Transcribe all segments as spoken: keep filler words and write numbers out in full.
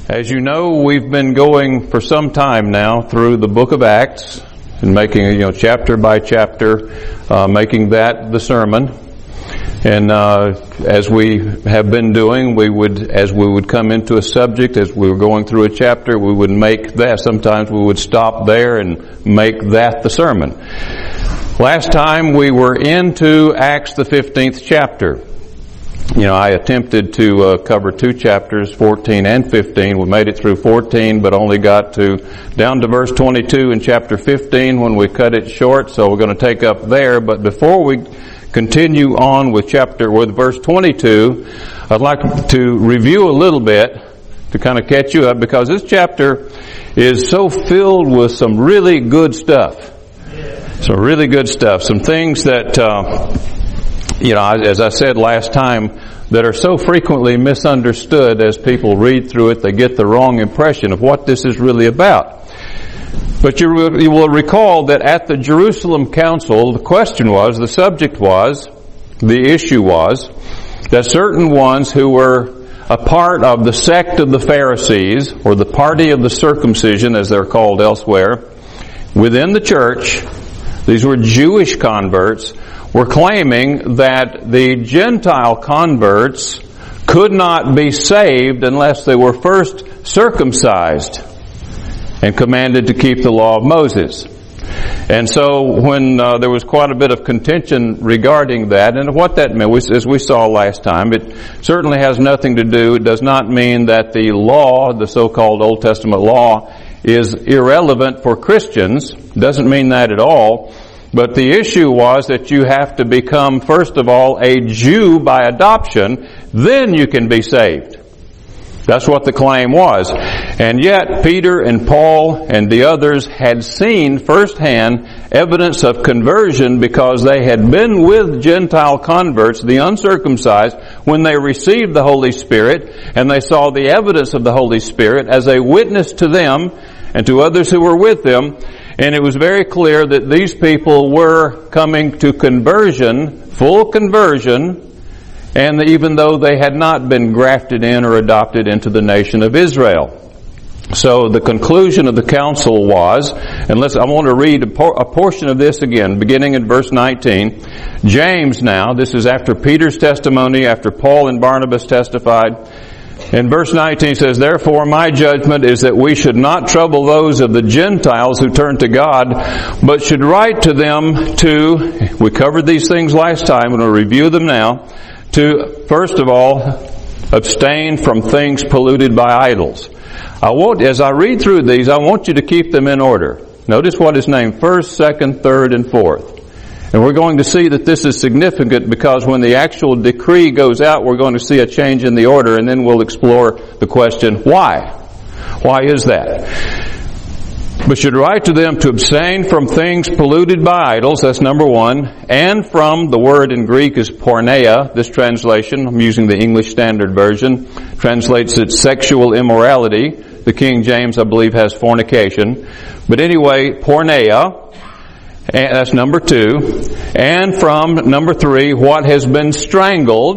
As you know, we've been going for some time now through the book of Acts and making, you know, chapter by chapter, uh, making that the sermon. And uh, as we have been doing, we would, as we would come into a subject, as we were going through a chapter, we would make that. Sometimes we would stop there and make that the sermon. Last time we were into Acts the fifteenth chapter. You know, I attempted to uh, cover two chapters, fourteen and fifteen. We made it through fourteen, but only got to down to verse twenty-two in chapter fifteen when we cut it short. So we're going to take up there. But before we continue on with chapter with verse twenty-two, I'd like to review a little bit to kind of catch you up, because this chapter is so filled with some really good stuff. Some really good stuff. Some things that. Uh, You know, as I said last time, that are so frequently misunderstood as people read through it, they get the wrong impression of what this is really about. But you, you will recall that at the Jerusalem Council, the question was, the subject was, the issue was, that certain ones who were a part of the sect of the Pharisees, or the party of the circumcision, as they're called elsewhere, within the church, these were Jewish converts, were claiming that the Gentile converts could not be saved unless they were first circumcised and commanded to keep the law of Moses. And so when uh, there was quite a bit of contention regarding that, and what that meant, as we saw last time, it certainly has nothing to do, it does not mean that the law, the so-called Old Testament law, is irrelevant for Christians. It doesn't mean that at all. But the issue was that you have to become, first of all, a Jew by adoption, then you can be saved. That's what the claim was. And yet, Peter and Paul and the others had seen firsthand evidence of conversion, because they had been with Gentile converts, the uncircumcised, when they received the Holy Spirit, and they saw the evidence of the Holy Spirit as a witness to them and to others who were with them. And it was very clear that these people were coming to conversion, full conversion, and even though they had not been grafted in or adopted into the nation of Israel. So the conclusion of the council was, and let's, I want to read a, por- a portion of this again, beginning in verse nineteen. James now, this is after Peter's testimony, after Paul and Barnabas testified. In verse nineteen says, "Therefore my judgment is that we should not trouble those of the Gentiles who turn to God, but should write to them to," we covered these things last time, and we'll review them now, "to, first of all, abstain from things polluted by idols." I want, as I read through these, I want you to keep them in order. Notice what is named first, second, third, and fourth. And we're going to see that this is significant, because when the actual decree goes out, we're going to see a change in the order, and then we'll explore the question, why? Why is that? "But should write to them to abstain from things polluted by idols," that's number one, "and from," the word in Greek is porneia, this translation, I'm using the English Standard Version, translates it sexual immorality. The King James, I believe, has fornication. But anyway, porneia. And that's number two. "And from," number three, "what has been strangled."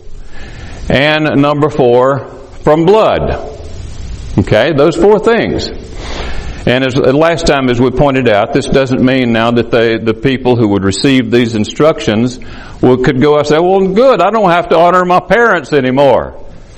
And number four, "from blood." Okay, those four things. And as last time, as we pointed out, this doesn't mean now that they, the people who would receive these instructions will, could go and say, "Well, good, I don't have to honor my parents anymore.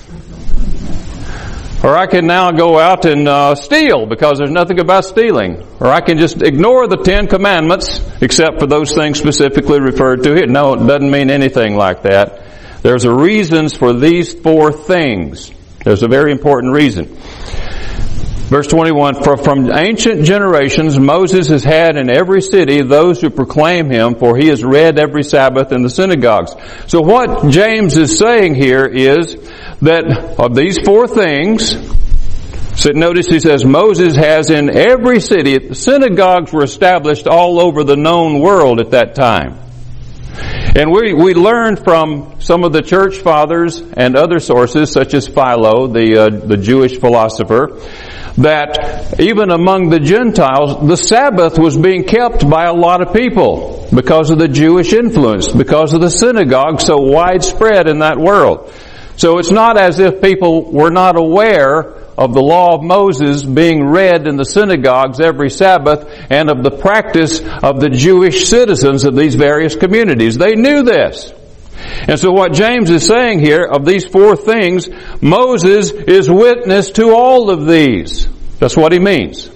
Or I can now go out and uh, steal, because there's nothing about stealing. Or I can just ignore the Ten Commandments, except for those things specifically referred to here." No, it doesn't mean anything like that. There's a reasons for these four things. There's a very important reason. Verse twenty-one, "For from ancient generations Moses has had in every city those who proclaim him, for he is read every Sabbath in the synagogues." So what James is saying here is that of these four things, so notice he says Moses has in every city. Synagogues were established all over the known world at that time. And we, we learn from some of the church fathers and other sources, such as Philo, the, uh, the Jewish philosopher, that even among the Gentiles, the Sabbath was being kept by a lot of people because of the Jewish influence, because of the synagogue so widespread in that world. So it's not as if people were not aware of the law of Moses being read in the synagogues every Sabbath and of the practice of the Jewish citizens of these various communities. They knew this. And so what James is saying here, of these four things, Moses is witness to all of these. That's what he means.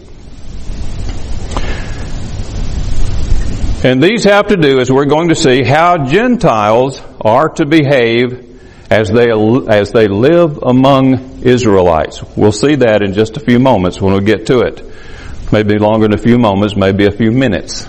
And these have to do, as we're going to see, how Gentiles are to behave as they as they live among Israelites. We'll see that in just a few moments when we get to it. Maybe longer than a few moments, maybe a few minutes.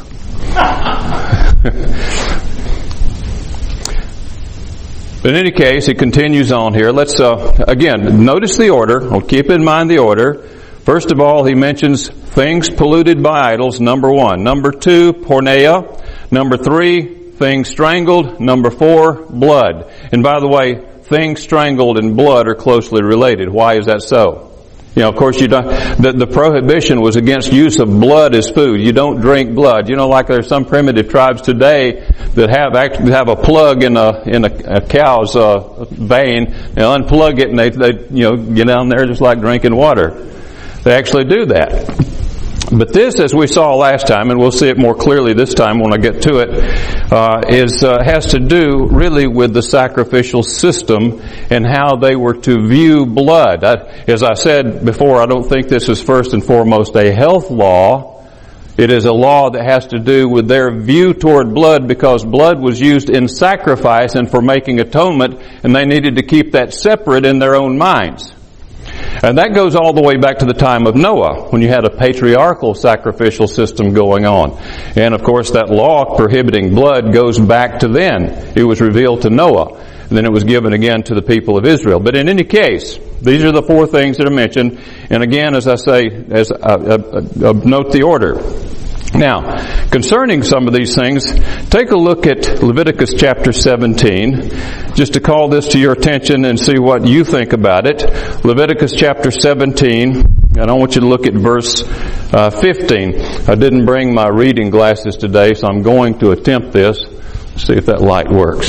But in any case, it continues on here. Let's, uh, again, notice the order. Well, keep in mind the order. First of all, he mentions things polluted by idols, number one. Number two, porneia. Number three, things strangled. Number four, blood. And by the way, things strangled and blood are closely related. Why is that so? You know, of course, you don't, the, the prohibition was against use of blood as food. You don't drink blood. You know, like there's some primitive tribes today that have actually have a plug in a in a, a cow's uh, vein, and unplug it, and they they you know get down there just like drinking water. They actually do that. But this, as we saw last time, and we'll see it more clearly this time when I get to it, uh, is uh, has to do really with the sacrificial system and how they were to view blood. I, as I said before, I don't think this is first and foremost a health law. It is a law that has to do with their view toward blood, because blood was used in sacrifice and for making atonement, and they needed to keep that separate in their own minds. And that goes all the way back to the time of Noah, when you had a patriarchal sacrificial system going on. And of course, that law prohibiting blood goes back to then. It was revealed to Noah, and then it was given again to the people of Israel. But in any case, these are the four things that are mentioned. And again, as I say, as uh, uh, uh, note the order. Now, concerning some of these things, take a look at Leviticus chapter seventeen, just to call this to your attention and see what you think about it. Leviticus chapter seventeen, and I want you to look at verse uh, fifteen. I didn't bring my reading glasses today, so I'm going to attempt this. Let's see if that light works.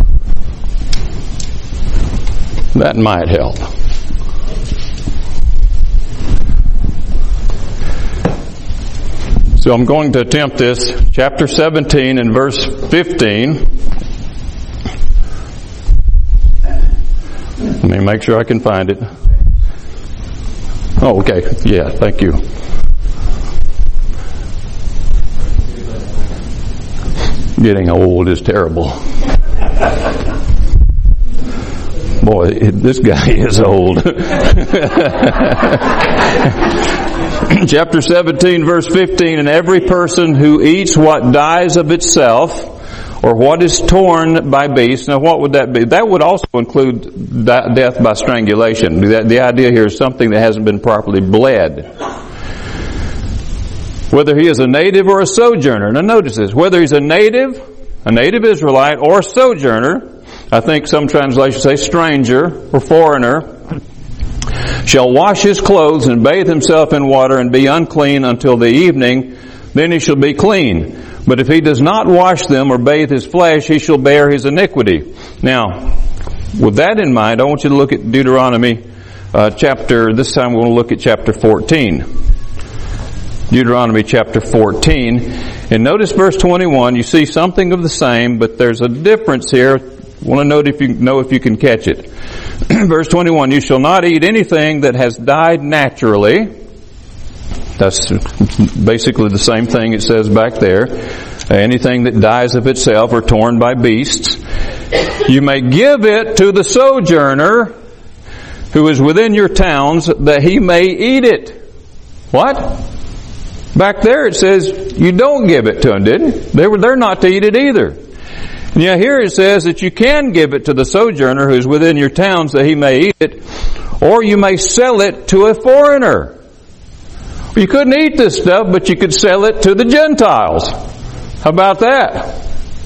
That might help. So I'm going to attempt this, chapter seventeen and verse fifteen. Let me make sure I can find it. Oh, okay. Yeah, thank you. Getting old is terrible. Boy, this guy is old. Chapter seventeen, verse fifteen, and every person who eats what dies of itself, or what is torn by beasts. Now what would that be? That would also include death by strangulation. The idea here is something that hasn't been properly bled. Whether he is a native or a sojourner. Now notice this. Whether he's a native, a native Israelite, or a sojourner, I think some translations say stranger or foreigner, shall wash his clothes and bathe himself in water and be unclean until the evening, then he shall be clean. But if he does not wash them or bathe his flesh, he shall bear his iniquity. Now, with that in mind, I want you to look at Deuteronomy uh, chapter, this time we're going to look at chapter fourteen. Deuteronomy chapter fourteen. And notice verse twenty-one, you see something of the same, but there's a difference here. I want to note if you know if you can catch it. Verse twenty-one, you shall not eat anything that has died naturally. That's basically the same thing it says back there. Anything that dies of itself or torn by beasts. You may give it to the sojourner who is within your towns, that he may eat it. What? Back there it says you don't give it to them, didn't it? They were, they're not to eat it either. Yeah, here it says that you can give it to the sojourner who's within your towns that he may eat it, or you may sell it to a foreigner. You couldn't eat this stuff, but you could sell it to the Gentiles. How about that?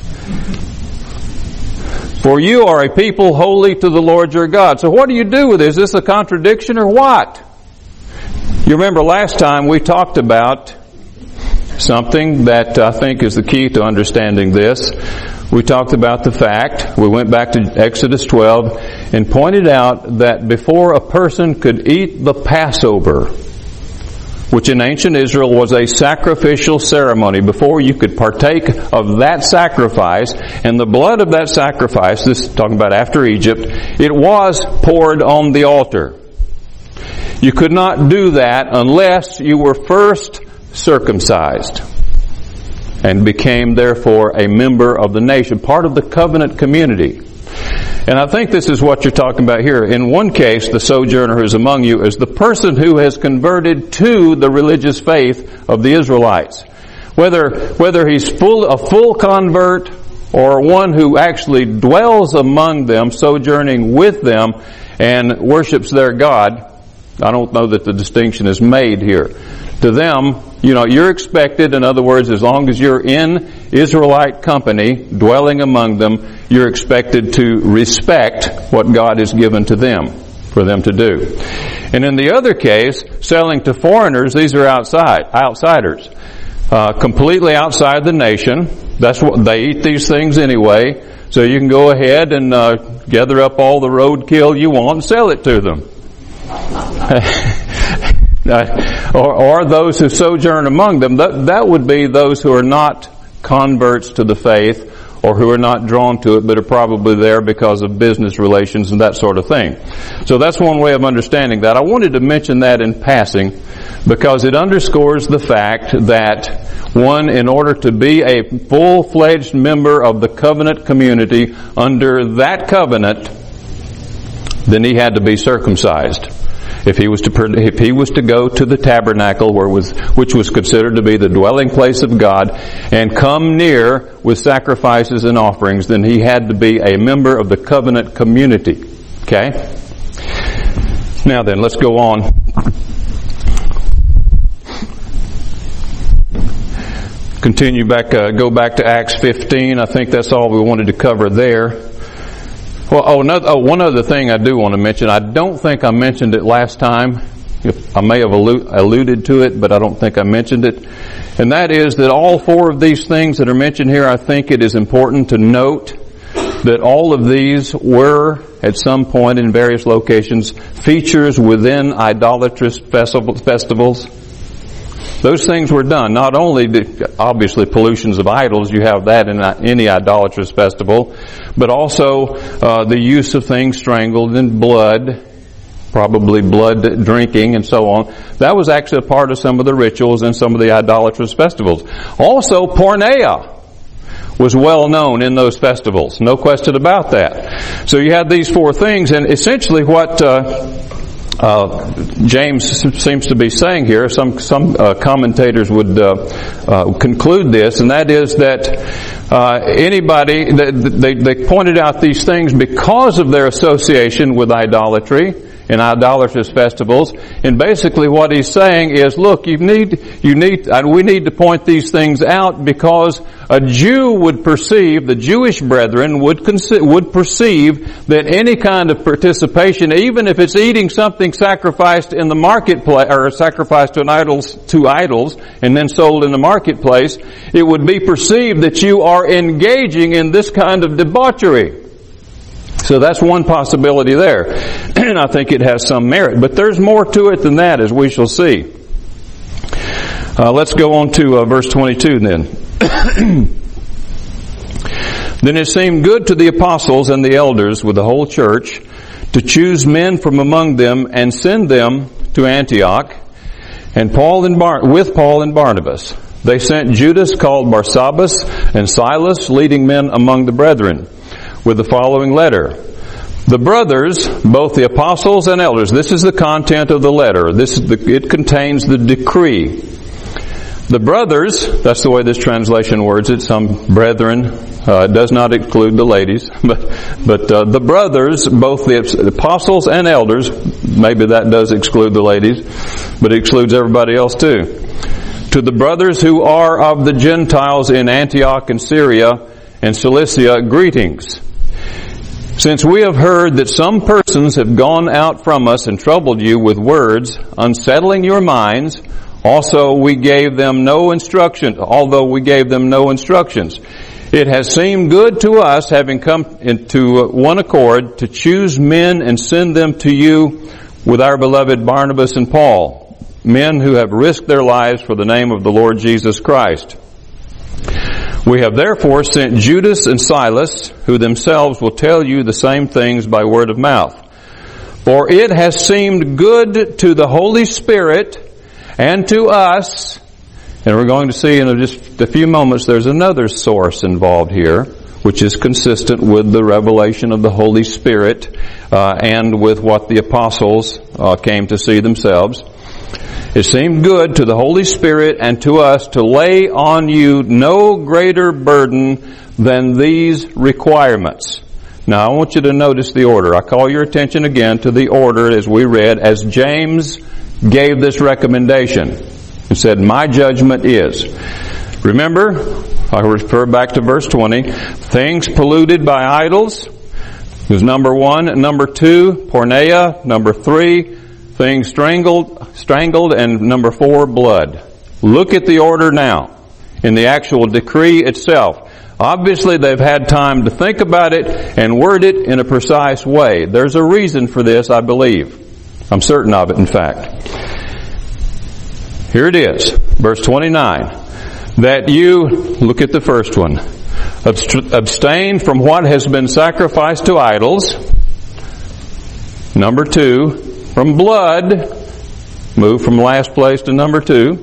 For you are a people holy to the Lord your God. So what do you do with this? Is this a contradiction or what? You remember last time we talked about something that I think is the key to understanding this. We talked about the fact, we went back to Exodus twelve, and pointed out that before a person could eat the Passover, which in ancient Israel was a sacrificial ceremony, before you could partake of that sacrifice, and the blood of that sacrifice, this is talking about after Egypt, it was poured on the altar. You could not do that unless you were first circumcised and became therefore a member of the nation, part of the covenant community. And I think this is what you're talking about here. In one case, the sojourner who is among you is the person who has converted to the religious faith of the Israelites. Whether, whether he's full, a full convert or one who actually dwells among them, sojourning with them and worships their God, I don't know that the distinction is made here. To them, you know, you're expected, in other words, as long as you're in Israelite company, dwelling among them, you're expected to respect what God has given to them, for them to do. And in the other case, selling to foreigners, these are outside, outsiders, uh, completely outside the nation. That's what, they eat these things anyway, so you can go ahead and uh, gather up all the roadkill you want and sell it to them. Uh, or, or those who sojourn among them, that, that would be those who are not converts to the faith or who are not drawn to it but are probably there because of business relations and that sort of thing. So that's one way of understanding that. I wanted to mention that in passing because it underscores the fact that one, in order to be a full-fledged member of the covenant community under that covenant, then he had to be circumcised. If he was to if he was to go to the tabernacle, where was which was considered to be the dwelling place of God, and come near with sacrifices and offerings, then he had to be a member of the covenant community. Okay? Now then, let's go on. Continue back, uh, go back to Acts fifteen. I think that's all we wanted to cover there. Well, oh, another, oh, one other thing I do want to mention. I don't think I mentioned it last time. I may have alluded to it, but I don't think I mentioned it. And that is that all four of these things that are mentioned here, I think it is important to note that all of these were, at some point in various locations, features within idolatrous festivals. Those things were done. Not only, the, obviously, pollutions of idols, you have that in any idolatrous festival, but also uh, the use of things strangled in blood, probably blood drinking and so on. That was actually a part of some of the rituals and some of the idolatrous festivals. Also, porneia was well known in those festivals. No question about that. So you had these four things, and essentially what uh, Uh, James seems to be saying here, some some uh, commentators would uh, uh, conclude this, and that is that uh, anybody, they, they pointed out these things because of their association with idolatry and idolatrous festivals. And basically what he's saying is, look, you need, you need, we need to point these things out because a Jew would perceive, the Jewish brethren would consider, would perceive that any kind of participation, even if it's eating something sacrificed in the marketplace, or sacrificed to an idols, to idols, and then sold in the marketplace, it would be perceived that you are engaging in this kind of debauchery. So that's one possibility there. And I think it has some merit. But there's more to it than that, as we shall see. Uh, let's go on to uh, verse twenty-two then. Then it seemed good to the apostles and the elders with the whole church to choose men from among them and send them to Antioch, and Paul and Bar- with Paul and Barnabas. They sent Judas called Barsabbas and Silas, leading men among the brethren, with the following letter. The brothers, both the apostles and elders, this is the content of the letter. This is the, it contains the decree. The brothers, that's the way this translation words it, some brethren, uh, it does not include the ladies, but, but uh, the brothers, both the apostles and elders, maybe that does exclude the ladies, but it excludes everybody else too. To the brothers who are of the Gentiles in Antioch and Syria and Cilicia, greetings. Since we have heard that some persons have gone out from us and troubled you with words, unsettling your minds, also we gave them no instruction, although we gave them no instructions. It has seemed good to us, having come into one accord, to choose men and send them to you with our beloved Barnabas and Paul, men who have risked their lives for the name of the Lord Jesus Christ. We have therefore sent Judas and Silas, who themselves will tell you the same things by word of mouth. For it has seemed good to the Holy Spirit and to us. And we're going to see in just a few moments there's another source involved here, which is consistent with the revelation of the Holy Spirit uh, and with what the apostles uh, came to see themselves. It seemed good to the Holy Spirit and to us to lay on you no greater burden than these requirements. Now I want you to notice the order. I call your attention again to the order as we read, as James gave this recommendation. He said, my judgment is. Remember, I refer back to verse twenty, things polluted by idols was number one. Number two, porneia. Number three, things strangled, strangled. And number four, blood. Look at the order now in the actual decree itself. Obviously, they've had time to think about it and word it in a precise way. There's a reason for this, I believe. I'm certain of it, in fact. Here it is, verse twenty-nine. That you, look at the first one, abstain from what has been sacrificed to idols. Number two, from blood. Move from last place to number two.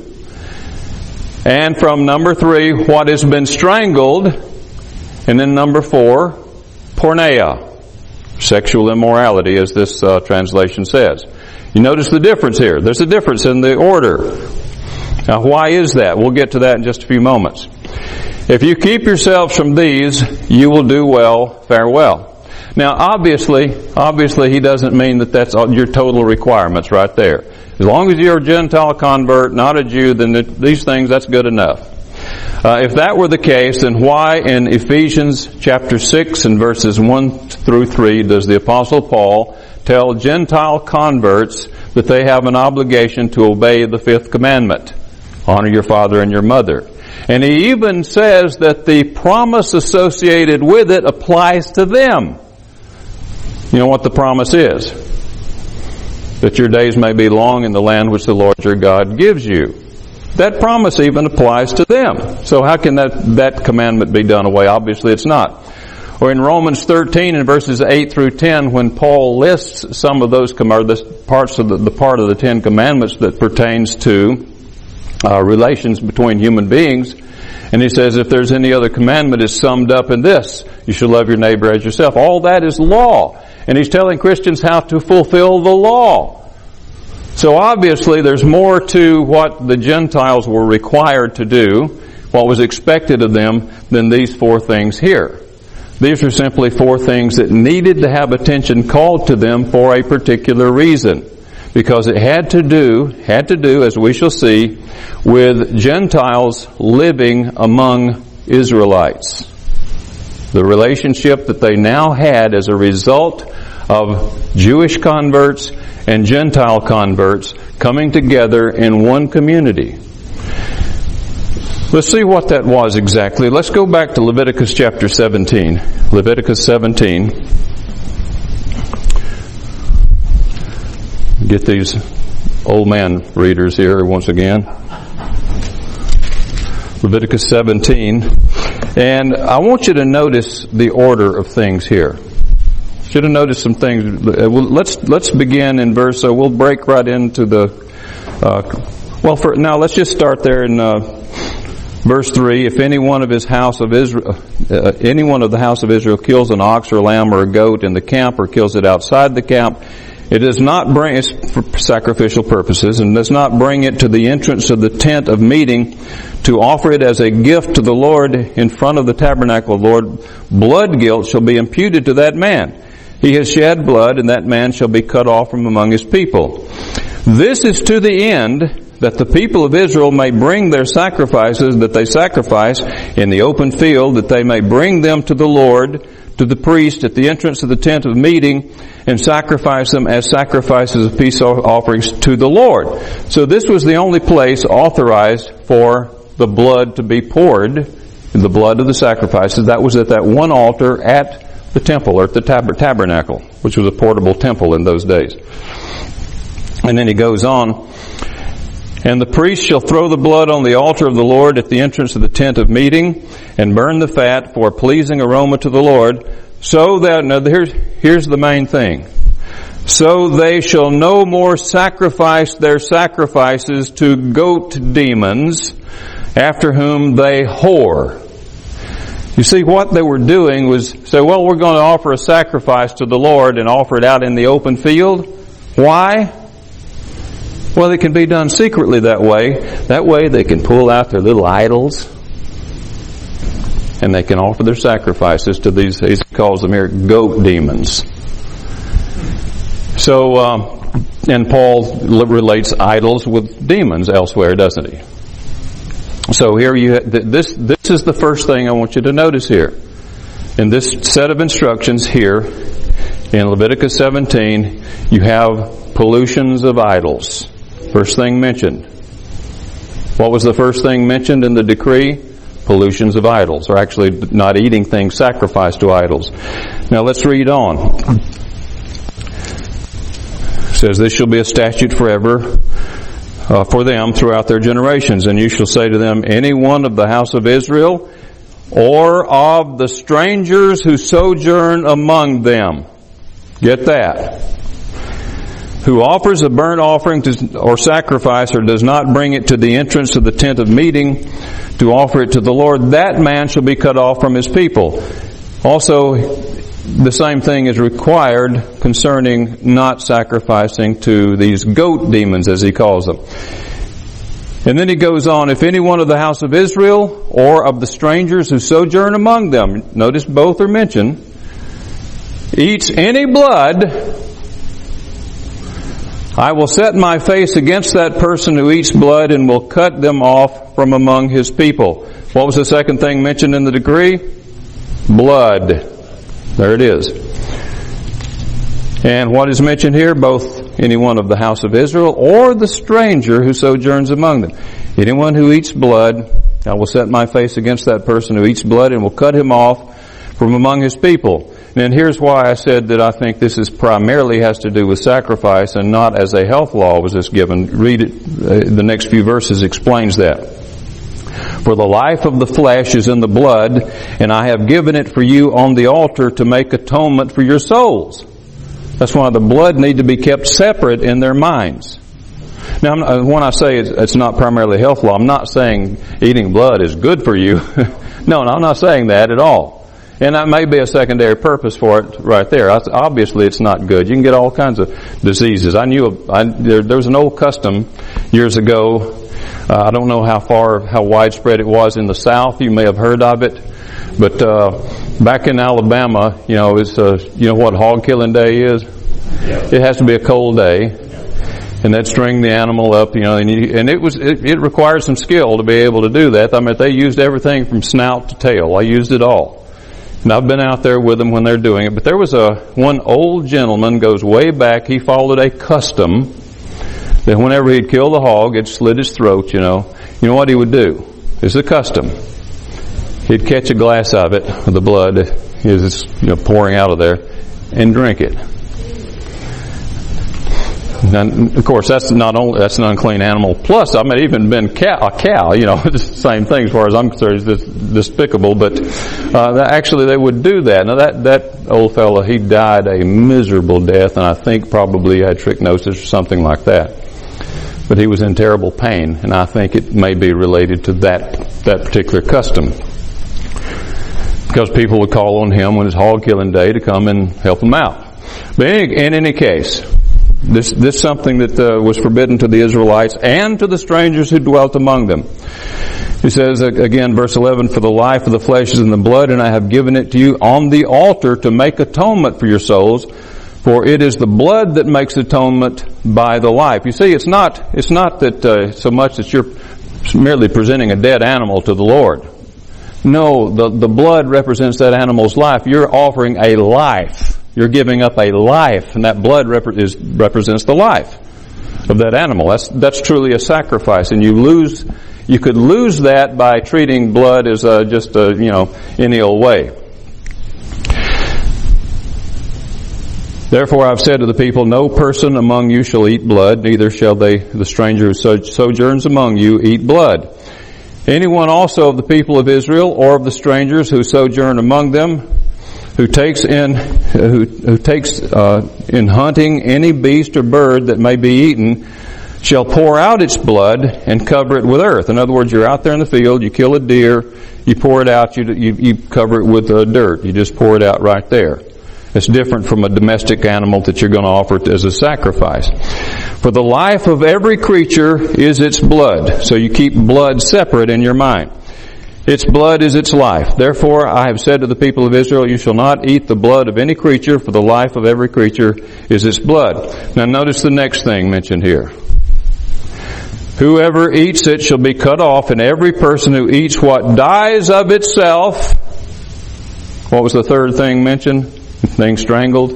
And from number three, what has been strangled. And then number four, porneia. Sexual immorality, as this uh, translation says. You notice the difference here. There's a difference in the order. Now, why is that? We'll get to that in just a few moments. If you keep yourselves from these, you will do well, fare well. Now, obviously, obviously, he doesn't mean that that's all your total requirements right there. As long as you're a Gentile convert, not a Jew, then the, these things, that's good enough. Uh, if that were the case, then why in Ephesians chapter six and verses one through three does the Apostle Paul tell Gentile converts that they have an obligation to obey the fifth commandment? Honor your father and your mother. And he even says that the promise associated with it applies to them. You know what the promise is? That your days may be long in the land which the Lord your God gives you. That promise even applies to them. So how can that, that commandment be done away? Obviously it's not. Or in Romans thirteen in verses eight through ten, when Paul lists some of those or the parts of the, the part of the Ten Commandments that pertains to uh, relations between human beings, and he says if there's any other commandment, it's summed up in this: you should love your neighbor as yourself. All that is law, and he's telling Christians how to fulfill the law. So obviously, there's more to what the Gentiles were required to do, what was expected of them, than these four things here. These are simply four things that needed to have attention called to them for a particular reason. Because it had to do, had to do, as we shall see, with Gentiles living among Israelites. The relationship that they now had as a result of Jewish converts and Gentile converts coming together in one community. Let's see what that was exactly. Let's go back to Leviticus chapter seventeen. Leviticus seventeen. Get these old man readers here once again. Leviticus seventeen. And I want you to notice the order of things here. Should have noticed some things. Let's let's begin in verse. So we'll break right into the. Uh, well, for now, let's just start there in uh, verse three. If any one of his house of Israel, uh, any one of the house of Israel kills an ox or a lamb or a goat in the camp, or kills it outside the camp, it does not bring it for sacrificial purposes, and does not bring it to the entrance of the tent of meeting to offer it as a gift to the Lord in front of the tabernacle of the Lord. Blood guilt shall be imputed to that man. He has shed blood, and that man shall be cut off from among his people. This is to the end that the people of Israel may bring their sacrifices that they sacrifice in the open field, that they may bring them to the Lord, to the priest at the entrance of the tent of meeting, and sacrifice them as sacrifices of peace offerings to the Lord. So this was the only place authorized for the blood to be poured the blood of the sacrifices. That was at that one altar at the temple, or at the tab- tabernacle, which was a portable temple in those days. And then he goes on, and the priest shall throw the blood on the altar of the Lord at the entrance of the tent of meeting, and burn the fat for a pleasing aroma to the Lord, so that, now here's, here's the main thing, so they shall no more sacrifice their sacrifices to goat demons, after whom they whore. You see, what they were doing was say, well, we're going to offer a sacrifice to the Lord and offer it out in the open field. Why? Well, it can be done secretly that way. That way they can pull out their little idols and they can offer their sacrifices to these, he calls them here, goat demons. So, um, and Paul relates idols with demons elsewhere, doesn't he? So here you, this, this is the first thing I want you to notice here. In this set of instructions here, in Leviticus seventeen, you have pollutions of idols. First thing mentioned. What was the first thing mentioned in the decree? Pollutions of idols, or actually not eating things sacrificed to idols. Now let's read on. It says, this shall be a statute forever uh, for them throughout their generations. And you shall say to them, any one of the house of Israel, or of the strangers who sojourn among them. Get that. Who offers a burnt offering to, or sacrifice, or does not bring it to the entrance to the tent of meeting to offer it to the Lord, that man shall be cut off from his people. Also, the same thing is required concerning not sacrificing to these goat demons, as he calls them. And then he goes on, if any one of the house of Israel, or of the strangers who sojourn among them, notice both are mentioned, eats any blood, I will set my face against that person who eats blood and will cut them off from among his people. What was the second thing mentioned in the decree? Blood. There it is. And what is mentioned here? Both any one of the house of Israel or the stranger who sojourns among them. Anyone who eats blood, I will set my face against that person who eats blood and will cut him off from among his people. And here's why I said that I think this is primarily has to do with sacrifice and not as a health law was this given. Read it, uh, the next few verses explains that. For the life of the flesh is in the blood, and I have given it for you on the altar to make atonement for your souls. That's why the blood need to be kept separate in their minds. Now, when I say it's not primarily health law, I'm not saying eating blood is good for you. No, no, I'm not saying that at all. And that may be a secondary purpose for it right there. Obviously, it's not good. You can get all kinds of diseases. I knew I, there, there was an old custom years ago. Uh, I don't know how far, how widespread it was in the South. You may have heard of it. But uh, back in Alabama, you know, it's uh, you know what hog killing day is? Yeah. It has to be a cold day. And they'd string the animal up, you know, and, you, and it was it, it required some skill to be able to do that. I mean, they used everything from snout to tail. I used it all. And I've been out there with them when they're doing it. But there was a one old gentleman, goes way back, he followed a custom that whenever he'd kill the hog, it slit his throat, you know. You know what he would do? It's a custom. He'd catch a glass of it, with the blood, is you know pouring out of there, and drink it. And of course, that's not only that's an unclean animal. Plus, I mean, even been cow, a cow, you know, it's the same thing as far as I'm concerned. It's despicable, but uh, actually, they would do that. Now, that that old fellow, he died a miserable death, and I think probably had trichinosis or something like that. But he was in terrible pain, and I think it may be related to that that particular custom, because people would call on him when it's hog killing day to come and help them out. But in, in any case. This this something that uh, was forbidden to the Israelites and to the strangers who dwelt among them. He says, uh, again, verse eleven, for the life of the flesh is in the blood, and I have given it to you on the altar to make atonement for your souls, for it is the blood that makes atonement by the life. You see, it's not it's not that uh, so much that you're merely presenting a dead animal to the Lord. No, the, the blood represents that animal's life. You're offering a life. You're giving up a life, and that blood rep- is, represents the life of that animal. That's that's truly a sacrifice, and you lose you could lose that by treating blood as a, just a, you know, any old way. Therefore I've said to the people, no person among you shall eat blood, neither shall they, the stranger who sojourns among you, eat blood. Anyone also of the people of Israel, or of the strangers who sojourn among them, who takes in, who, who takes uh, in hunting any beast or bird that may be eaten, shall pour out its blood and cover it with earth. In other words, you're out there in the field, you kill a deer, you pour it out, you you, you cover it with uh, dirt. You just pour it out right there. It's different from a domestic animal that you're going to offer as a sacrifice. For the life of every creature is its blood. So you keep blood separate in your mind. Its blood is its life. Therefore I have said to the people of Israel, you shall not eat the blood of any creature, for the life of every creature is its blood. Now notice the next thing mentioned here. Whoever eats it shall be cut off, and every person who eats what dies of itself. What was the third thing mentioned? Thing strangled.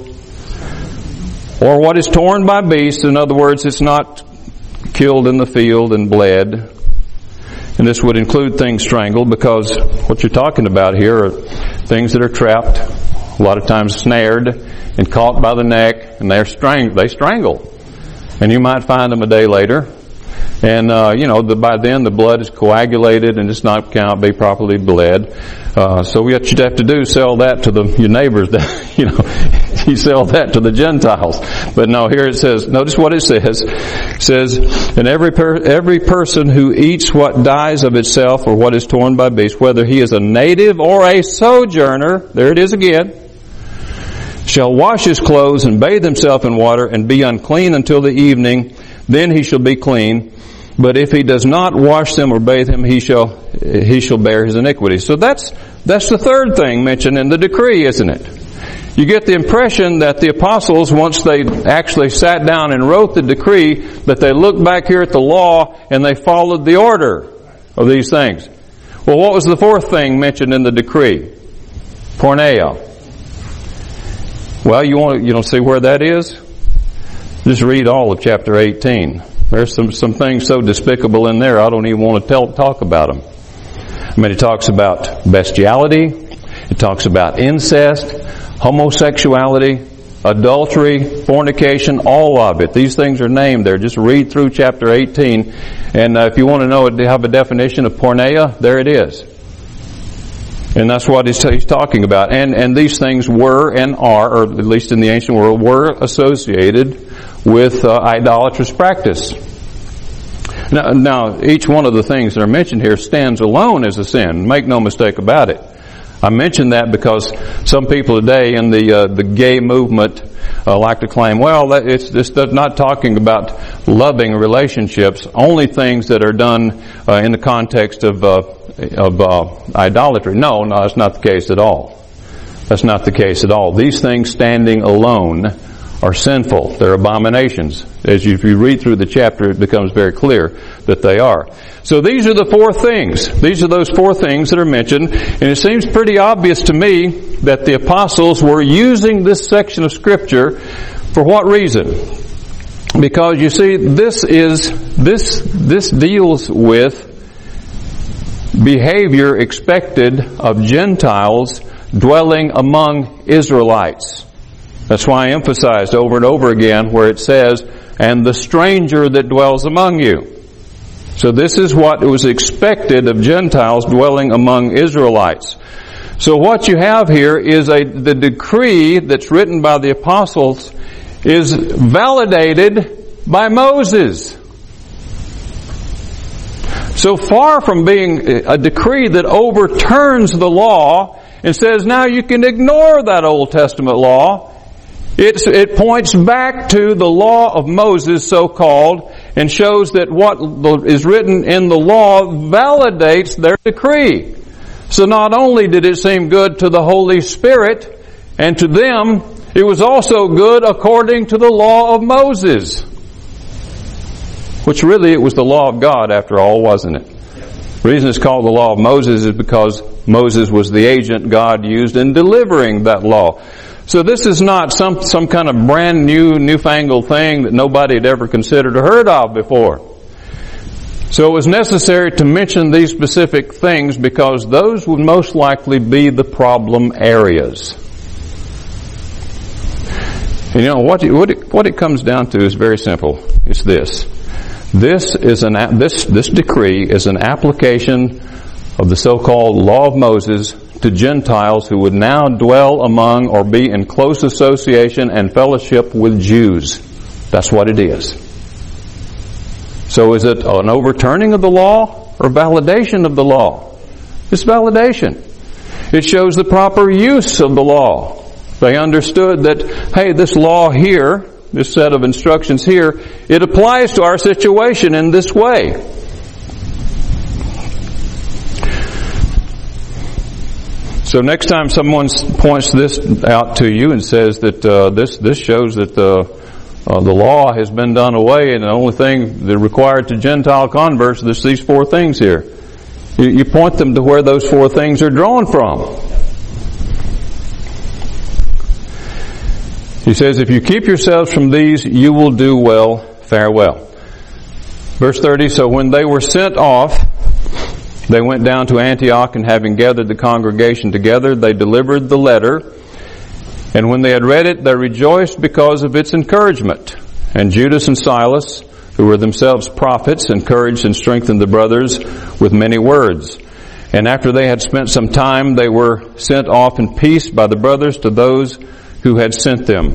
Or what is torn by beasts. In other words, it's not killed in the field and bled. And this would include things strangled, because what you're talking about here are things that are trapped, a lot of times snared and caught by the neck, and they're strang- they strangle. And you might find them a day later. And, uh, you know, the, by then the blood is coagulated and it's not, cannot be properly bled. Uh, so what you'd have to do is sell that to the, your neighbors. You know, you sell that to the Gentiles. But no, here it says, notice what it says. It says, and every per, every person who eats what dies of itself or what is torn by beasts, whether he is a native or a sojourner, there it is again, shall wash his clothes and bathe himself in water and be unclean until the evening. Then he shall be clean. But if he does not wash them or bathe him, he shall he shall bear his iniquity. So that's that's the third thing mentioned in the decree, isn't it? You get the impression that the apostles, once they actually sat down and wrote the decree, that they looked back here at the law and they followed the order of these things. Well, what was the fourth thing mentioned in the decree? Porneia. Well, you want you don't see where that is? Just read all of chapter eighteen. There's some, some things so despicable in there, I don't even want to tell, talk about them. I mean, it talks about bestiality, it talks about incest, homosexuality, adultery, fornication, all of it. These things are named there. Just read through chapter eighteen, and uh, if you want to know, have a definition of porneia, there it is. And that's what he's, he's talking about. And, and these things were and are, or at least in the ancient world, were associated with uh, idolatrous practice. Now, now, each one of the things that are mentioned here stands alone as a sin. Make no mistake about it. I mention that because some people today in the uh, the gay movement uh, like to claim, well, that it's this not talking about loving relationships, only things that are done uh, in the context of uh, of uh, idolatry. No, no, that's not the case at all. That's not the case at all. These things standing alone are sinful. They're abominations. As you, if you read through the chapter, it becomes very clear that they are. So these are the four things. These are those four things that are mentioned. And it seems pretty obvious to me that the apostles were using this section of Scripture for what reason? Because you see, this is, this, this deals with behavior expected of Gentiles dwelling among Israelites. That's why I emphasized over and over again where it says, and the stranger that dwells among you. So this is what was expected of Gentiles dwelling among Israelites. So what you have here is a, the decree that's written by the apostles is validated by Moses. So far from being a decree that overturns the law and says, now you can ignore that Old Testament law, It's, it points back to the law of Moses, so-called, and shows that what is written in the law validates their decree. So not only did it seem good to the Holy Spirit and to them, it was also good according to the law of Moses. Which really it was the law of God after all, wasn't it? The reason it's called the law of Moses is because Moses was the agent God used in delivering that law. So this is not some some kind of brand new, newfangled thing that nobody had ever considered or heard of before. So it was necessary to mention these specific things because those would most likely be the problem areas. And you know, what it, what it, what it comes down to is very simple. It's this. This is an, this, this decree is an application of the so-called Law of Moses to Gentiles who would now dwell among or be in close association and fellowship with Jews. That's what it is. So is it an overturning of the law or validation of the law? It's validation. It shows the proper use of the law. They understood that, hey, this law here, this set of instructions here, it applies to our situation in this way. So next time someone points this out to you and says that uh, this this shows that the uh, the law has been done away and the only thing that required to Gentile converts is these four things here, you, you point them to where those four things are drawn from. He says, if you keep yourselves from these, you will do well, farewell. Verse thirty, so when they were sent off, they went down to Antioch, and having gathered the congregation together, they delivered the letter. And when they had read it, they rejoiced because of its encouragement. And Judas and Silas, who were themselves prophets, encouraged and strengthened the brothers with many words. And after they had spent some time, they were sent off in peace by the brothers to those who had sent them.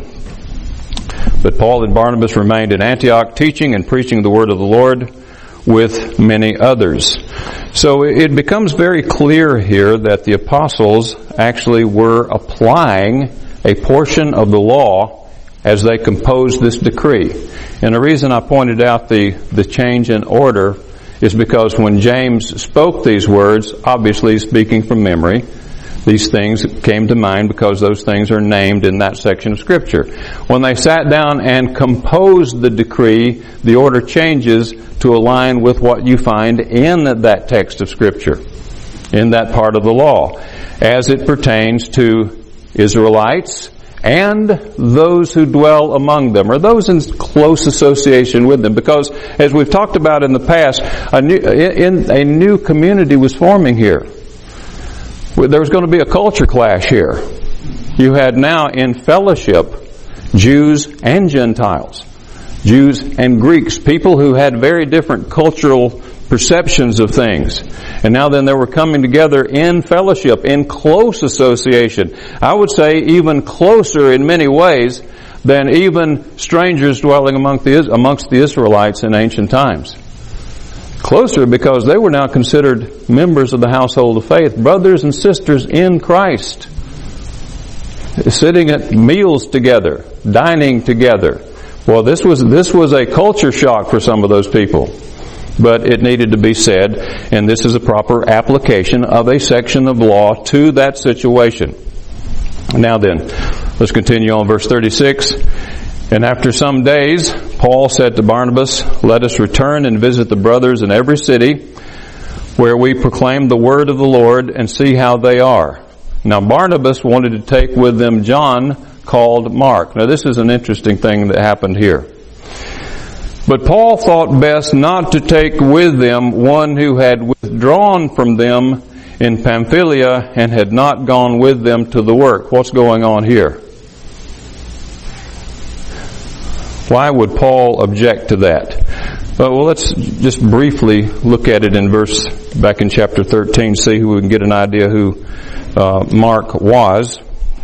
But Paul and Barnabas remained in Antioch, teaching and preaching the word of the Lord with many others. So it becomes very clear here that the apostles actually were applying a portion of the law as they composed this decree. And the reason I pointed out the, the change in order is because when James spoke these words, obviously speaking from memory, these things came to mind because those things are named in that section of Scripture. When they sat down and composed the decree, the order changes to align with what you find in that text of Scripture, in that part of the law, as it pertains to Israelites and those who dwell among them, or those in close association with them. Because, as we've talked about in the past, a new, in, a new community was forming here. There was going to be a culture clash here. You had now in fellowship Jews and Gentiles, Jews and Greeks, people who had very different cultural perceptions of things. And now then they were coming together in fellowship, in close association. I would say even closer in many ways than even strangers dwelling amongst the, amongst the Israelites in ancient times. Closer because they were now considered members of the household of faith, brothers and sisters in Christ, sitting at meals together, dining together. Well, this was this was a culture shock for some of those people, but it needed to be said, and this is a proper application of a section of law to that situation. Now then, let's continue on verse thirty-six. And after some days, Paul said to Barnabas, let us return and visit the brothers in every city where we proclaim the word of the Lord and see how they are. Now Barnabas wanted to take with them John, called Mark. Now this is an interesting thing that happened here. But Paul thought best not to take with them one who had withdrawn from them in Pamphylia and had not gone with them to the work. What's going on here? Why would Paul object to that? Well, let's just briefly look at it in verse, back in chapter thirteen, see who we can get an idea who uh, Mark was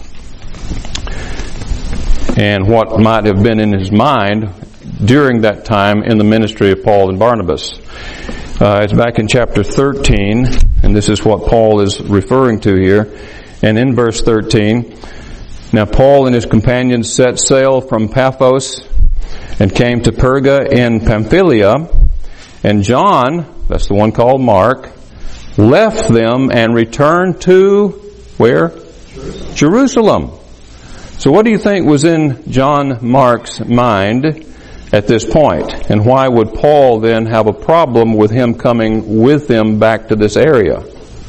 and what might have been in his mind during that time in the ministry of Paul and Barnabas. Uh, it's back in chapter thirteen, and this is what Paul is referring to here. And in verse thirteen, now Paul and his companions set sail from Paphos and came to Perga in Pamphylia, and John, that's the one called Mark, left them and returned to, where? Jerusalem. Jerusalem. So what do you think was in John Mark's mind at this point? And why would Paul then have a problem with him coming with them back to this area?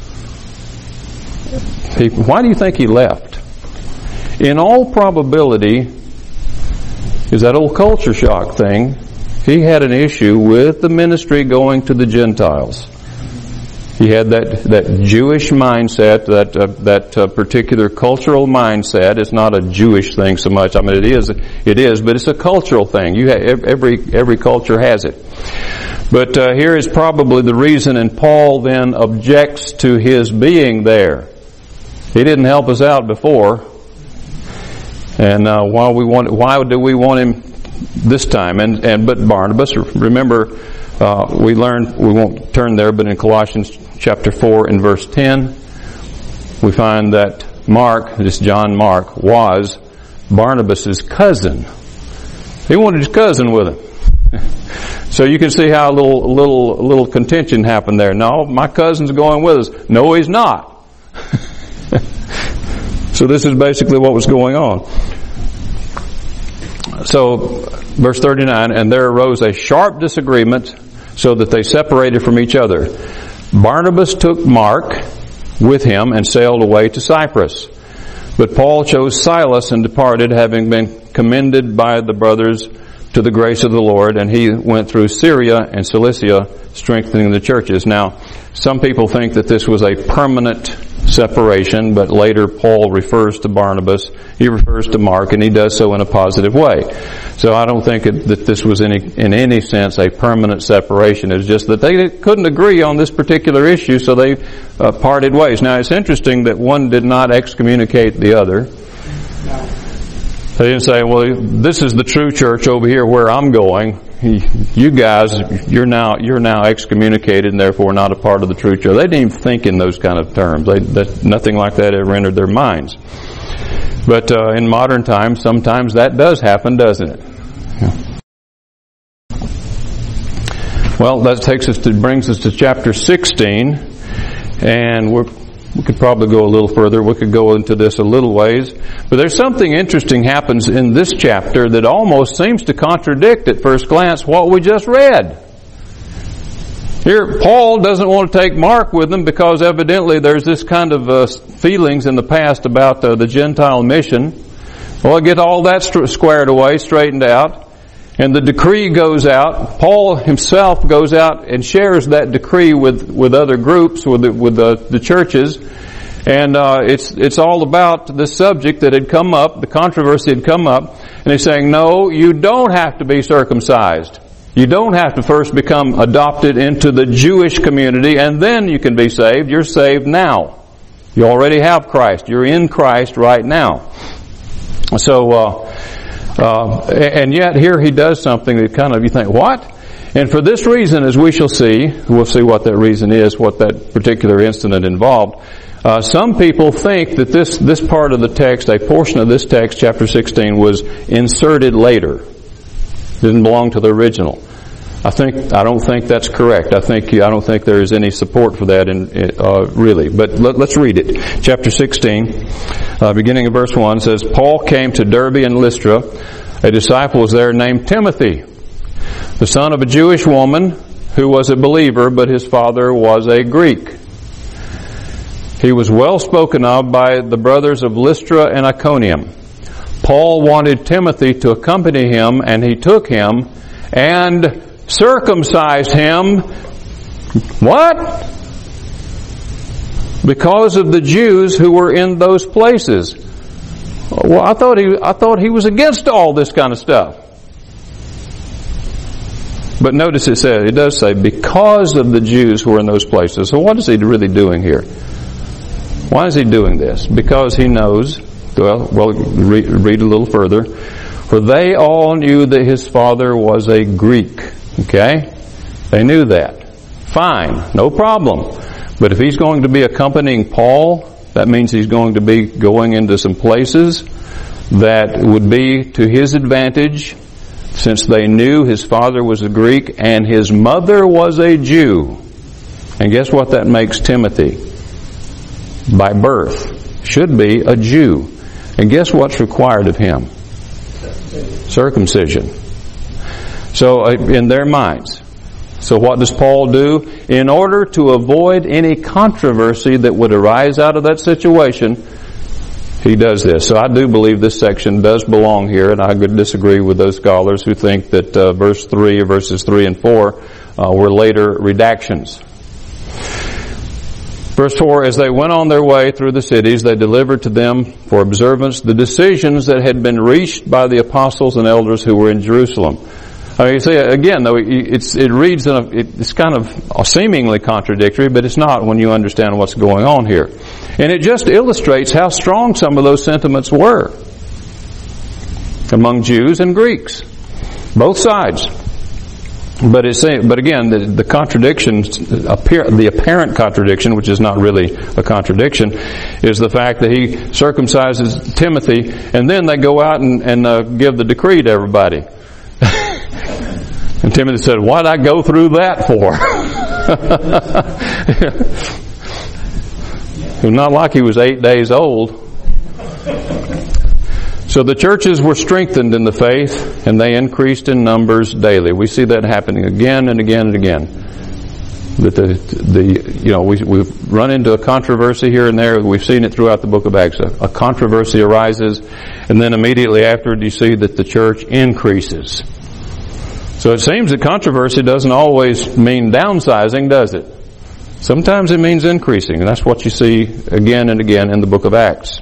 He, why do you think he left? In all probability, is that old culture shock thing he had an issue with the ministry going to the Gentiles. He had that, that Jewish mindset, that uh, that uh, particular cultural mindset. It's not a Jewish thing so much. I mean, it is, it is, but it's a cultural thing. You have, every every culture has it. But uh, here is probably the reason, and Paul then objects to his being there. He didn't help us out before, and uh, why we want? Why do we want him this time? And and but Barnabas, remember. Uh, we learned, we won't turn there, but in Colossians chapter four and verse ten, we find that Mark, this John Mark, was Barnabas' cousin. He wanted his cousin with him. So you can see how a little, a little, a little contention happened there. No, my cousin's going with us. No, he's not. So this is basically what was going on. So, verse thirty-nine, and there arose a sharp disagreement so that they separated from each other. Barnabas took Mark with him and sailed away to Cyprus. But Paul chose Silas and departed, having been commended by the brothers to the grace of the Lord, and he went through Syria and Cilicia, strengthening the churches. Now, some people think that this was a permanent separation, but later Paul refers to Barnabas, he refers to Mark, and he does so in a positive way. So I don't think it, that this was any, in any sense a permanent separation. It's just that they couldn't agree on this particular issue, so they uh, parted ways. Now it's interesting that one did not excommunicate the other. They didn't say, well, this is the true church over here where I'm going. You guys, you're now you're now excommunicated and therefore not a part of the true church. They didn't even think in those kind of terms. They, that, nothing like that ever entered their minds. But uh, in modern times, sometimes that does happen, doesn't it? Yeah. Well, that takes us to brings us to chapter sixteen, and we're. We could probably go a little further. We could go into this a little ways. But there's something interesting happens in this chapter that almost seems to contradict at first glance what we just read. Here, Paul doesn't want to take Mark with him because evidently there's this kind of uh, feelings in the past about uh, the Gentile mission. Well, get all that st- squared away, straightened out. And the decree goes out. Paul himself goes out and shares that decree with, with other groups, with the, with the, the churches. And uh, it's it's all about the subject that had come up, the controversy had come up. And he's saying, no, you don't have to be circumcised. You don't have to first become adopted into the Jewish community and then you can be saved. You're saved now. You already have Christ. You're in Christ right now. So, uh, Uh, and yet here he does something that kind of you think, what? And for this reason, as we shall see, we'll see what that reason is, what that particular incident involved. Uh, some people think that this, this part of the text, a portion of this text, chapter sixteen, was inserted later. Didn't belong to the original. I think, I don't think that's correct. I think, I don't think there is any support for that in, uh, really. But let, let's read it. Chapter sixteen, uh, beginning of verse one says, Paul came to Derbe and Lystra. A disciple was there named Timothy, the son of a Jewish woman who was a believer, but his father was a Greek. He was well spoken of by the brothers of Lystra and Iconium. Paul wanted Timothy to accompany him, and he took him and circumcised him. What? Because of the Jews who were in those places. Well, I thought he, I thought he was against all this kind of stuff. But notice it says, it does say, because of the Jews who were in those places. So what is he really doing here? Why is he doing this? Because he knows, well, well read, read a little further. For they all knew that his father was a Greek. Okay? They knew that. Fine. No problem. But if he's going to be accompanying Paul, that means he's going to be going into some places that would be to his advantage, since they knew his father was a Greek and his mother was a Jew. And guess what that makes Timothy? By birth, should be a Jew. And guess what's required of him? Circumcision. So in their minds. So what does Paul do? In order to avoid any controversy that would arise out of that situation, he does this. So I do believe this section does belong here, and I would disagree with those scholars who think that uh, verse three or verses three and four uh, were later redactions. Verse four, as they went on their way through the cities, they delivered to them for observance the decisions that had been reached by the apostles and elders who were in Jerusalem. I mean, you see, again, though, it's, it reads, in a, it's kind of seemingly contradictory, but it's not when you understand what's going on here. And it just illustrates how strong some of those sentiments were among Jews and Greeks. Both sides. But it's, but again, the, the contradiction, the apparent contradiction, which is not really a contradiction, is the fact that he circumcises Timothy, and then they go out and, and uh, give the decree to everybody. And Timothy said, "Why'd I go through that for?" It was not like he was eight days old. So the churches were strengthened in the faith, and they increased in numbers daily. We see that happening again and again and again. That the, the, you know, we, we've run into a controversy here and there. We've seen it throughout the book of Acts. A, a controversy arises, and then immediately afterward you see that the church increases. So it seems that controversy doesn't always mean downsizing, does it? Sometimes it means increasing, and that's what you see again and again in the book of Acts.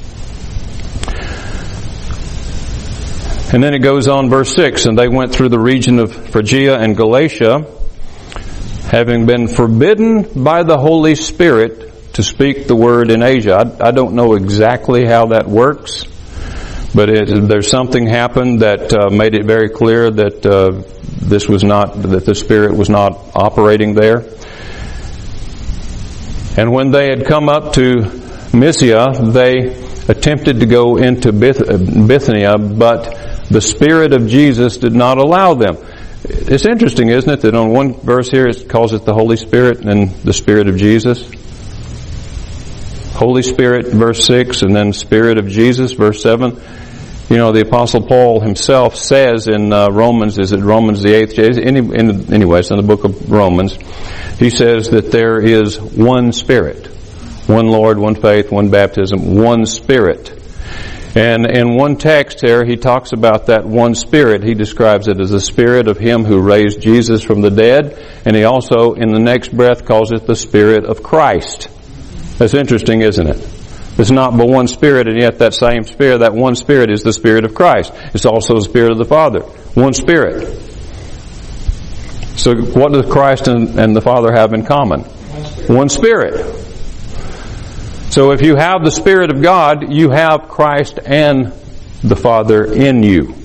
And then it goes on, verse six, and they went through the region of Phrygia and Galatia, having been forbidden by the Holy Spirit to speak the word in Asia. I, I don't know exactly how that works, but it, there's something happened that uh, made it very clear that uh, this was not, that the Spirit was not operating there. And when they had come up to Mysia, they attempted to go into Bithynia, but the Spirit of Jesus did not allow them. It's interesting, isn't it, that on one verse here it calls it the Holy Spirit and the Spirit of Jesus. Holy Spirit, verse six, and then Spirit of Jesus, verse seven. You know, the Apostle Paul himself says in uh, Romans, is it Romans the eighth chapter? Any, in, anyways, in the book of Romans, he says that there is one Spirit, one Lord, one faith, one baptism, one Spirit. And in one text here, he talks about that one Spirit. He describes it as the Spirit of Him who raised Jesus from the dead. And he also, in the next breath, calls it the Spirit of Christ. That's interesting, isn't it? It's not but one Spirit, and yet that same Spirit, that one Spirit is the Spirit of Christ. It's also the Spirit of the Father. One Spirit. So what does Christ and, and the Father have in common? One Spirit. So if you have the Spirit of God, you have Christ and the Father in you.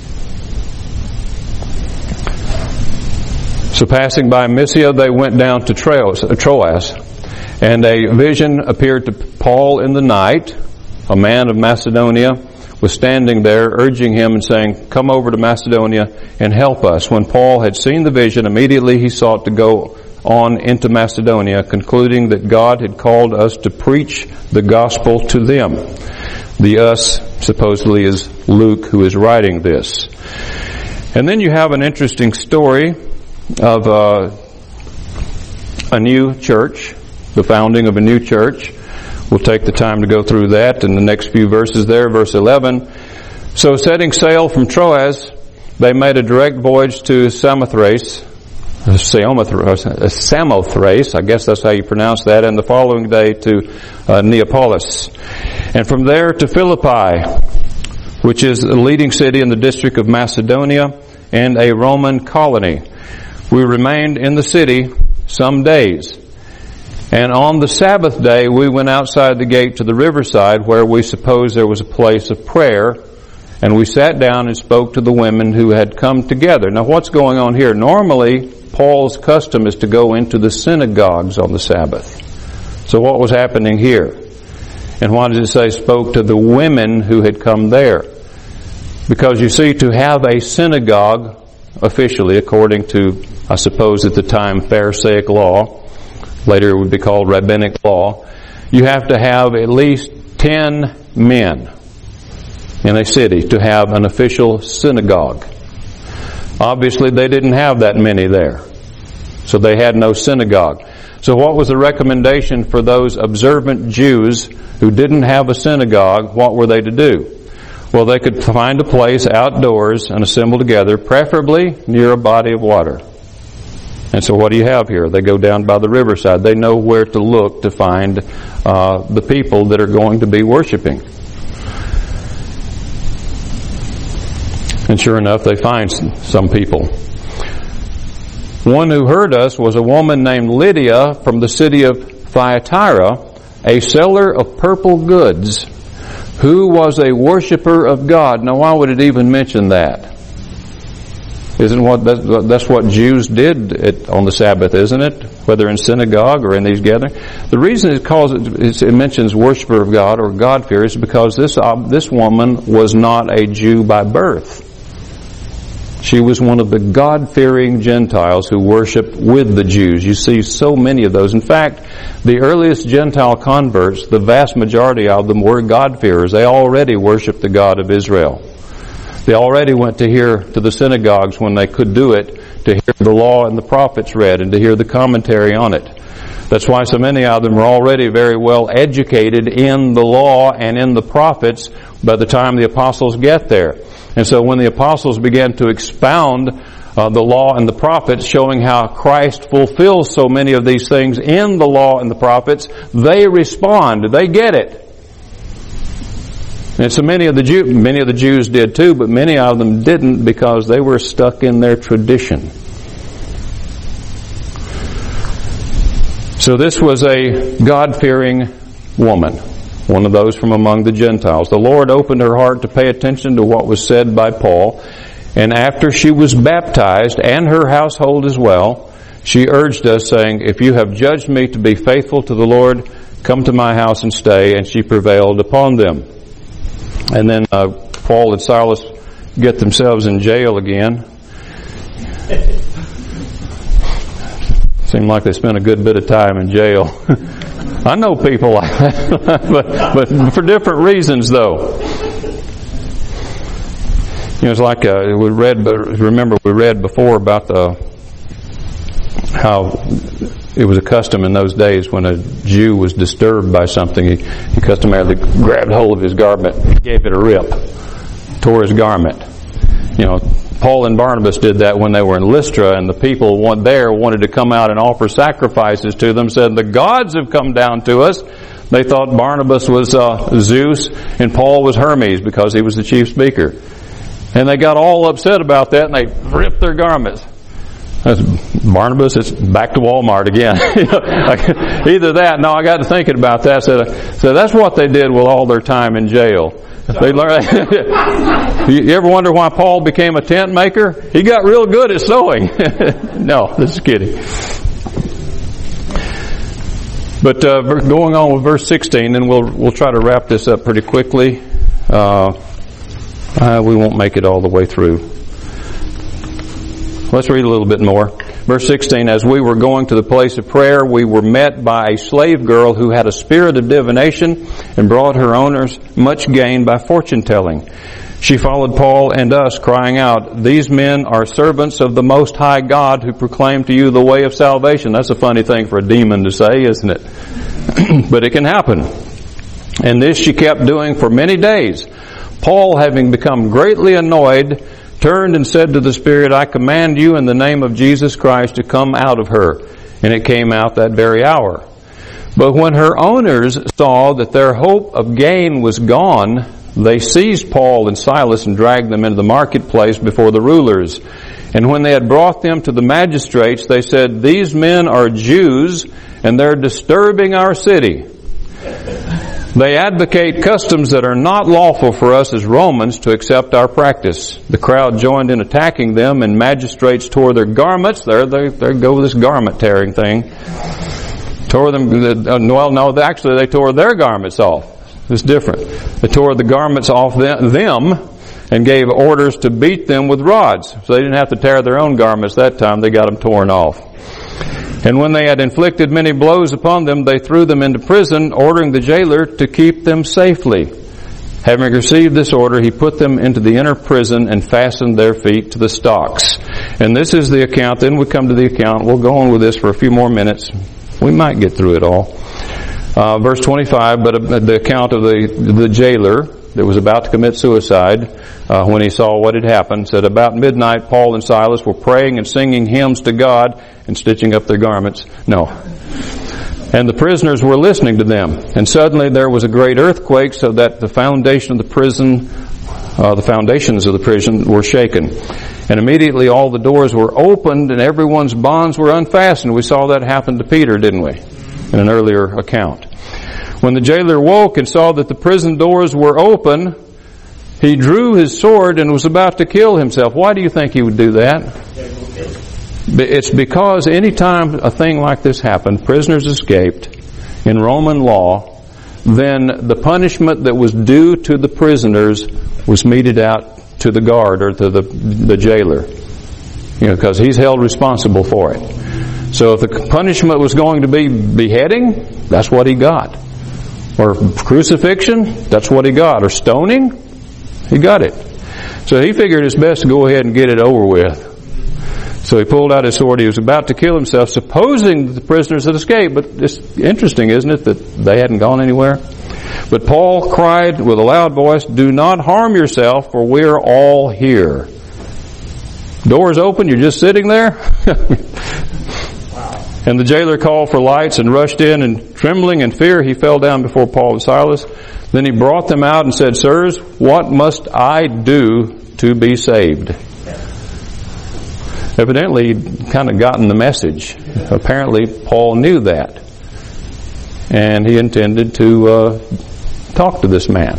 So passing by Mysia, they went down to Troas, and a vision appeared to Paul in the night. A man of Macedonia was standing there, urging him and saying, "Come over to Macedonia and help us." When Paul had seen the vision, immediately he sought to go on into Macedonia, concluding that God had called us to preach the gospel to them. The us supposedly is Luke, who is writing this. And then you have an interesting story of uh, a new church, the founding of a new church. We'll take the time to go through that in the next few verses there. Verse eleven. So setting sail from Troas, they made a direct voyage to Samothrace, Samothrace, I guess that's how you pronounce that, and the following day to uh, Neapolis. And from there to Philippi, which is a leading city in the district of Macedonia and a Roman colony. We remained in the city some days. And on the Sabbath day, we went outside the gate to the riverside, where we supposed there was a place of prayer. And we sat down and spoke to the women who had come together. Now what's going on here? Normally, Paul's custom is to go into the synagogues on the Sabbath. So what was happening here? And why does it say spoke to the women who had come there? Because you see, to have a synagogue, officially, according to, I suppose at the time, Pharisaic law, later it would be called rabbinic law, you have to have at least ten men in a city to have an official synagogue. Obviously, they didn't have that many there. So they had no synagogue. So what was the recommendation for those observant Jews who didn't have a synagogue? What were they to do? Well, they could find a place outdoors and assemble together, preferably near a body of water. And so what do you have here? They go down by the riverside. They know where to look to find uh, the people that are going to be worshiping. And sure enough, they find some people. One who heard us was a woman named Lydia from the city of Thyatira, a seller of purple goods, who was a worshiper of God. Now, why would it even mention that? Isn't what that's, that's what Jews did at, on the Sabbath, isn't it? Whether in synagogue or in these gatherings. The reason it calls it, it mentions worshiper of God or God-fearer is because this uh, this woman was not a Jew by birth. She was one of the God-fearing Gentiles who worshiped with the Jews. You see so many of those. In fact, the earliest Gentile converts, the vast majority of them were God-fearers. They already worshiped the God of Israel. They already went to hear to the synagogues when they could do it, to hear the law and the prophets read and to hear the commentary on it. That's why so many of them are already very well educated in the law and in the prophets by the time the apostles get there. And so when the apostles began to expound uh, the law and the prophets, showing how Christ fulfills so many of these things in the law and the prophets, they respond. They get it. And so many of the Jew, many of the Jews did too, but many of them didn't because they were stuck in their tradition. So this was a God-fearing woman, one of those from among the Gentiles. The Lord opened her heart to pay attention to what was said by Paul, and after she was baptized, and her household as well, she urged us, saying, "If you have judged me to be faithful to the Lord, come to my house and stay," and she prevailed upon them. And then uh, Paul and Silas get themselves in jail again. Seemed like they spent a good bit of time in jail. I know people like that, but, but for different reasons, though. You know, it's like uh, we read. Remember, we read before about the how it was a custom in those days when a Jew was disturbed by something, he, he customarily grabbed hold of his garment, gave it a rip, tore his garment. You know, Paul and Barnabas did that when they were in Lystra, and the people there wanted to come out and offer sacrifices to them, said, "The gods have come down to us." They thought Barnabas was uh, Zeus and Paul was Hermes because he was the chief speaker. And they got all upset about that, and they ripped their garments. That's Barnabas, it's back to Walmart again. Either that, no, I got to thinking about that. So, so that's what they did with all their time in jail. They learned. You ever wonder why Paul became a tent maker? He got real good at sewing. No, just kidding. But uh, going on with verse sixteen, and we'll we'll try to wrap this up pretty quickly. Uh, uh, we won't make it all the way through. Let's read a little bit more. Verse sixteen, "As we were going to the place of prayer, we were met by a slave girl who had a spirit of divination and brought her owners much gain by fortune-telling. She followed Paul and us, crying out, 'These men are servants of the Most High God who proclaim to you the way of salvation.'" That's a funny thing for a demon to say, isn't it? But it can happen. "And this she kept doing for many days. Paul, having become greatly annoyed, turned and said to the spirit, 'I command you in the name of Jesus Christ to come out of her.' And it came out that very hour. But when her owners saw that their hope of gain was gone, they seized Paul and Silas and dragged them into the marketplace before the rulers. And when they had brought them to the magistrates, they said, 'These men are Jews, and they're disturbing our city. They advocate customs that are not lawful for us as Romans to accept our practice.' The crowd joined in attacking them, and magistrates tore their garments." There they, they go with this garment tearing thing. Tore them, well, no, actually they tore their garments off. It's different. They tore the garments off them and gave orders to beat them with rods. So they didn't have to tear their own garments that time. They got them torn off. "And when they had inflicted many blows upon them, they threw them into prison, ordering the jailer to keep them safely. Having received this order, he put them into the inner prison and fastened their feet to the stocks." And this is the account. Then we come to the account. We'll go on with this for a few more minutes. we might get through it all. Uh, verse twenty-five, but uh, the account of the, the jailer that was about to commit suicide, uh, when he saw what had happened, said, about midnight Paul and Silas were praying and singing hymns to God and stitching up their garments. No. And the prisoners were listening to them. And suddenly there was a great earthquake, so that the foundation of the prison, uh, the foundations of the prison were shaken. And immediately all the doors were opened and everyone's bonds were unfastened. We saw that happen to Peter, didn't we? In an earlier account. When the jailer woke and saw that the prison doors were open, he drew his sword and was about to kill himself. Why do you think he would do that? It's because any time a thing like this happened, prisoners escaped in Roman law, then the punishment that was due to the prisoners was meted out to the guard or to the, the jailer. You know, because he's held responsible for it. So if the punishment was going to be beheading, that's what he got. Or crucifixion, that's what he got. Or stoning, he got it. So he figured it's best to go ahead and get it over with. So he pulled out his sword. He was about to kill himself, supposing that the prisoners had escaped. But it's interesting, isn't it, that they hadn't gone anywhere? But Paul cried with a loud voice, do not harm yourself, for we're all here. Doors open, you're just sitting there? And the jailer called for lights and rushed in, and trembling in fear, he fell down before Paul and Silas. Then he brought them out and said, sirs, what must I do to be saved? Evidently, he'd kind of gotten the message. Apparently, Paul knew that. And he intended to uh, talk to this man.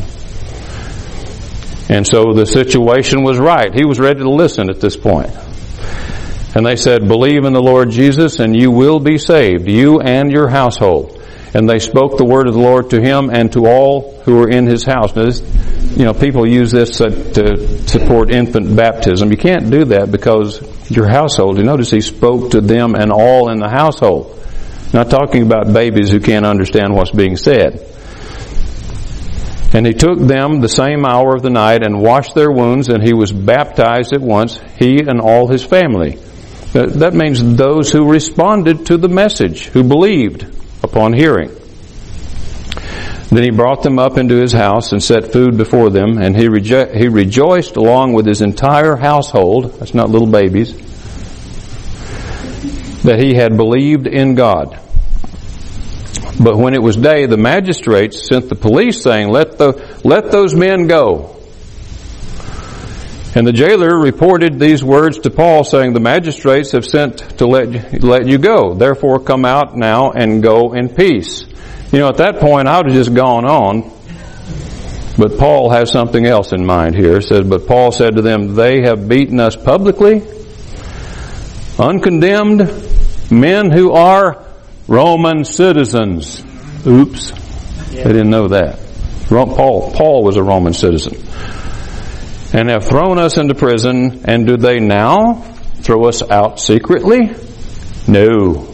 And so the situation was right. He was ready to listen at this point. And they said, believe in the Lord Jesus and you will be saved, you and your household. And they spoke the word of the Lord to him and to all who were in his house. Now, this, you know, people use this to support infant baptism. You can't do that because your household, you notice he spoke to them and all in the household. Not talking about babies who can't understand what's being said. And he took them the same hour of the night and washed their wounds, and he was baptized at once, he and all his family. That means those who responded to the message, who believed upon hearing. Then he brought them up into his house and set food before them, and he, rejo- he rejoiced along with his entire household, that's not little babies, that he had believed in God. But when it was day, the magistrates sent the police saying, let the, let those men go. And the jailer reported these words to Paul, saying, the magistrates have sent to let, let you go. Therefore come out now and go in peace. You know, at that point, I would have just gone on. But Paul has something else in mind here. It says, but Paul said to them, they have beaten us publicly, uncondemned, men who are Roman citizens. Oops. They didn't know that. Paul, Paul was a Roman citizen. And have thrown us into prison, and do they now throw us out secretly? No.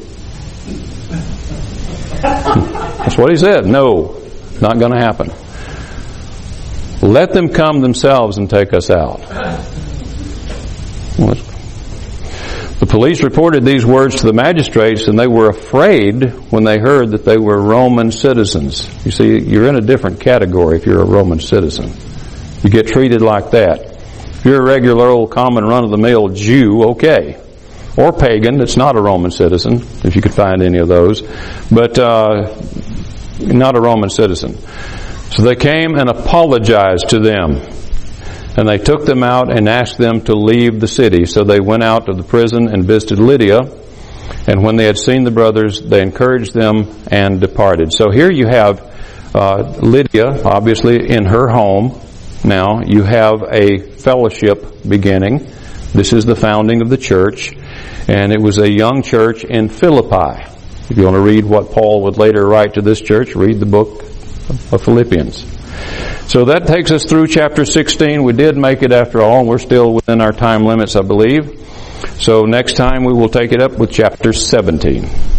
That's what he said. No. Not going to happen. Let them come themselves and take us out. Well, the police reported these words to the magistrates, and they were afraid when they heard that they were Roman citizens. You see, you're in a different category if you're a Roman citizen. You get treated like that. If you're a regular old common run-of-the-mill Jew, okay. Or pagan that's not a Roman citizen, if you could find any of those. But uh not a Roman citizen. So they came and apologized to them. And they took them out and asked them to leave the city. So they went out of the prison and visited Lydia. And when they had seen the brothers, they encouraged them and departed. So here you have uh Lydia, obviously, in her home. Now, you have a fellowship beginning. This is the founding of the church. And it was a young church in Philippi. If you want to read what Paul would later write to this church, read the book of Philippians. So that takes us through chapter sixteen. We did make it after all, and we're still within our time limits, I believe. So next time we will take it up with chapter seventeen.